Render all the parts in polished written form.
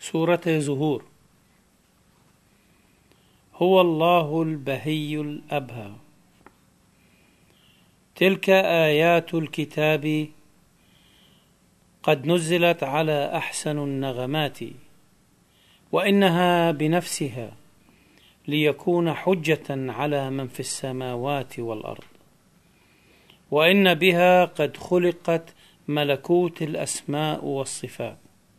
سورة زهور. هو الله البهي الأبهى. تلك آيات الكتاب قد نزلت على أحسن النغمات، وإنها بنفسها ليكون حجة على من في السماوات والأرض، وإن بها قد خلقت ملكوت الأسماء والصفات،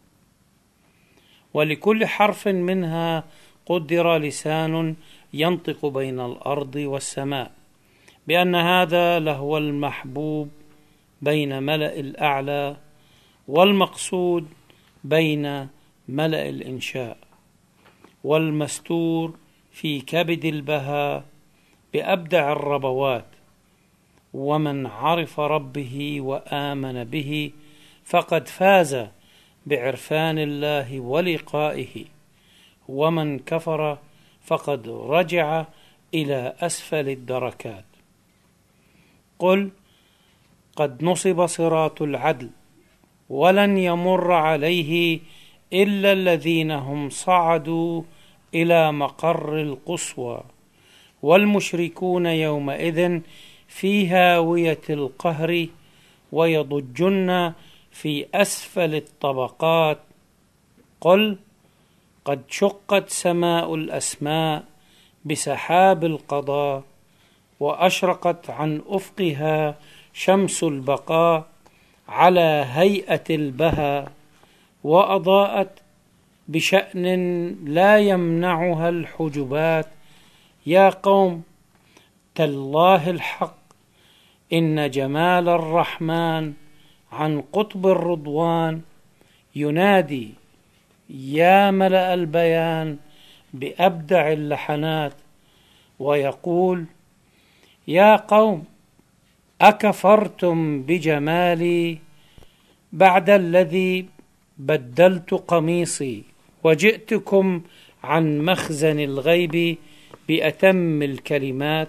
ولكل حرف منها قدر لسان ينطق بين الأرض والسماء، بأن هذا لهو المحبوب بين ملأ الأعلى، والمقصود بين ملأ الإنشاء، والمستور في كبد البهاء بأبدع الربوات. ومن عرف ربه وآمن به فقد فاز بعرفان الله ولقائه، ومن كفر فقد رجع إلى أسفل الدركات. قل قد نصب صراط العدل، ولن يمر عليه إلا الذين هم صعدوا إلى مقر القصوى، والمشركون يومئذ في هاوية القهر، ويضجن في أسفل الطبقات. قل قد شقت سماء الأسماء بسحاب القضاء، وأشرقت عن أفقها شمس البقاء على هيئة البهى، وأضاءت بشأن لا يمنعها الحجبات. يا قوم تالله الحق إن جمال الرحمن عن قطب الرضوان ينادي يا ملأ البيان بأبدع اللحنات، ويقول يا قوم أكفرتم بجمالي بعد الذي بدلت قميصي، وجئتكم عن مخزن الغيب بأتم الكلمات.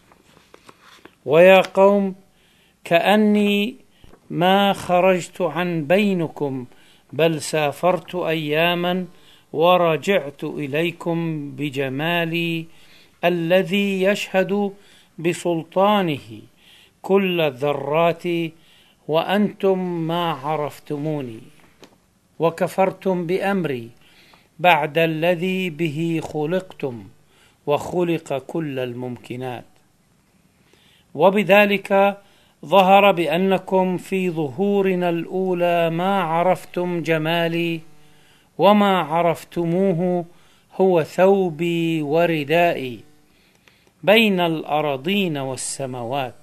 ويا قوم كأني ما خرجت عن بينكم، بل سافرت أياما ورجعت إليكم بجمالي الذي يشهد بسلطانه كل الذرات، وأنتم ما عرفتموني، وكفرتم بأمري بعد الذي به خلقتم، وخلق كل الممكنات. وبذلك ظهر بأنكم في ظهورنا الأولى ما عرفتم جمالي، وما عرفتموه هو ثوبي وردائي بين الأراضين والسماوات.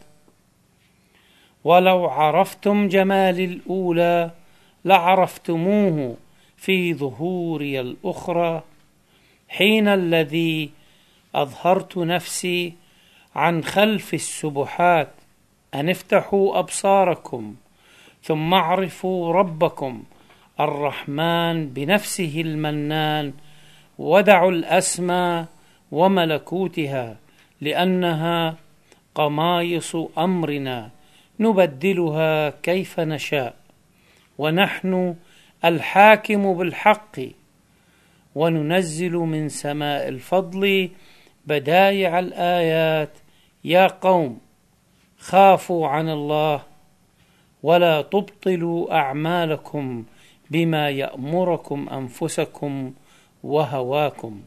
ولو عرفتم جمالي الأولى لعرفتموه في ظهوري الأخرى، حين الذي أظهرت نفسي عن خلف السبحات أن افتحوا أبصاركم ثم اعرفوا ربكم الرحمن بنفسه المنان، ودعوا الأسمى وملكوتها، لأنها قمايص أمرنا نبدلها كيف نشاء، ونحن الحاكم بالحق، وننزل من سماء الفضل بدائع الآيات. يا قوم خافوا عن الله، ولا تبطلوا أعمالكم بما يأمركم أنفسكم وهواكم.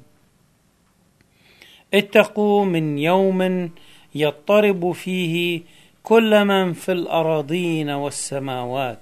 اتقوا من يوم يضطرب فيه كل من في الأراضين والسماوات.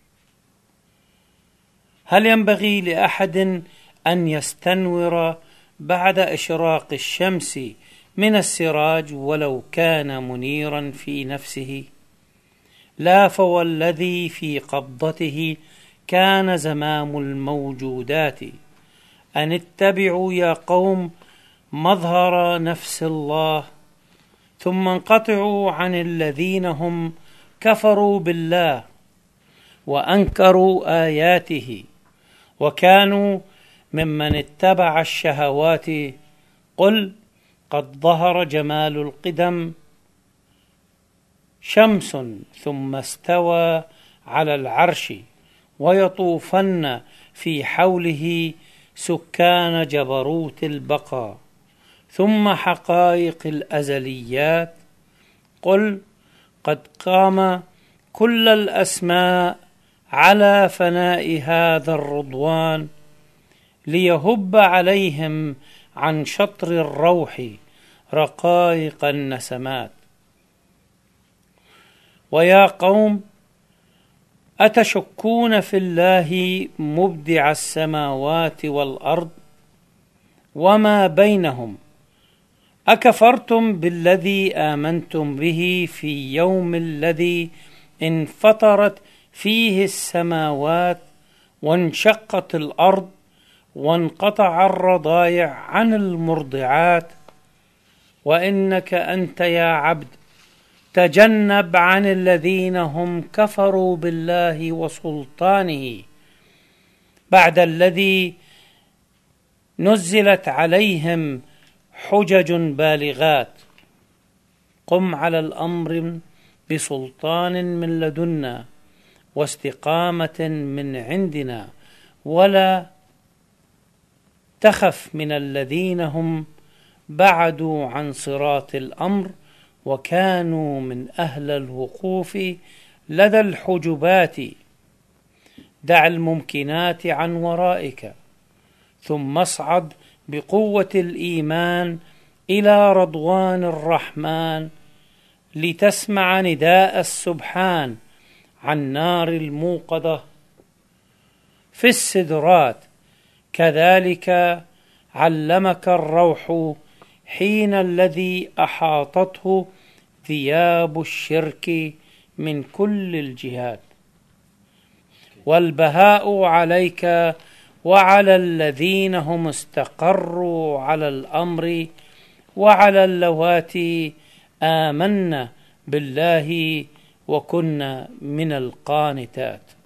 هل ينبغي لأحد أن يستنور بعد إشراق الشمس من السراج ولو كان منيرا في نفسه؟ لا، فوالذي في قبضته كان زمام الموجودات. أن اتبعوا يا قوم مظهر نفس الله، ثم انقطعوا عن الذين هم كفروا بالله وأنكروا آياته، وكانوا ممن اتبع الشهوات. قل قد ظهر جمال القدم شمس ثم استوى على العرش، ويطوفن في حوله سكان جبروت البقاء ثم حقائق الأزليات. قل قد قام كل الأسماء على فناء هذا الرضوان ليهب عليهم عن شطر الروح رقائق النسمات. ويا قوم أتشكون في الله مبدع السماوات والأرض وما بينهم؟ أكفرتم بالذي آمنتم به في يوم الذي انفطرت فيه السماوات وانشقت الأرض وانقطع الرضايع عن المرضعات؟ وإنك أنت يا عبد تجنب عن الذين هم كفروا بالله وسلطانه بعد الذي نزلت عليهم حجج بالغات. قم على الأمر بسلطان من لدنا واستقامة من عندنا، ولا تخف من الذين هم بعدوا عن صراط الأمر وكانوا من أهل الوقوف لدى الحجبات. دع الممكنات عن ورائك ثم اصعد بقوة الإيمان إلى رضوان الرحمن لتسمع نداء السبحان عن نار الموقدة في السدرات. كذلك علمك الروح حين الذي أحاطته ثياب الشرك من كل الجهات. والبهاء عليك وعلى الذين هم استقروا على الأمر وعلى اللواتي آمنا بالله وكنا من القانتات.